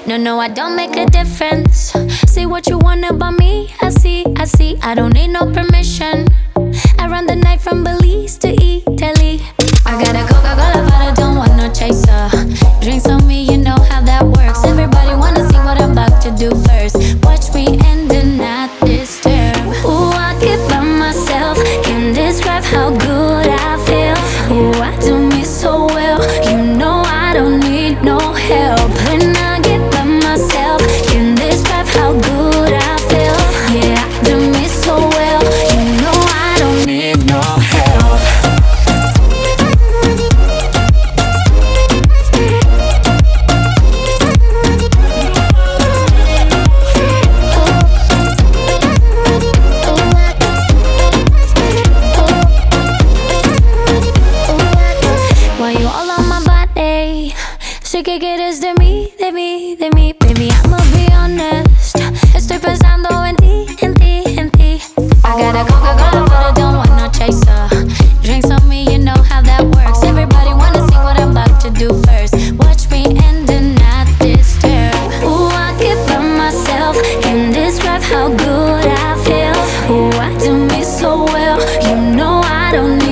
No, no, I don't make a difference. Say what you want about me, I see, I see. I don't need no permission. I run the night from Belize to Italy. I got a Coca-Cola, but I don't want no chaser. Drinks on me, you know how that works. Everybody wanna see what I'm about to do first. Watch me and then not disturb. Ooh, I get by myself. Can't describe how good I feel. Ooh, I do me so well. You know I don't need no help. When I get by myself, can't describe how good I feel. Yeah, I do me so well. You know I don't need no help. Why you all on my body? Sé que quieres de mí, de mí, de mí. Baby, I'ma be honest. Estoy pensando en ti, en ti, en ti. I got a Coca-Cola, but I don't want no chaser. Drinks on me, you know how that works. Everybody wanna see what I'm about to do first. Watch me and then not disturb. Ooh, I get by myself. Can't describe how good I feel. Ooh, I do me so well. You know I don't need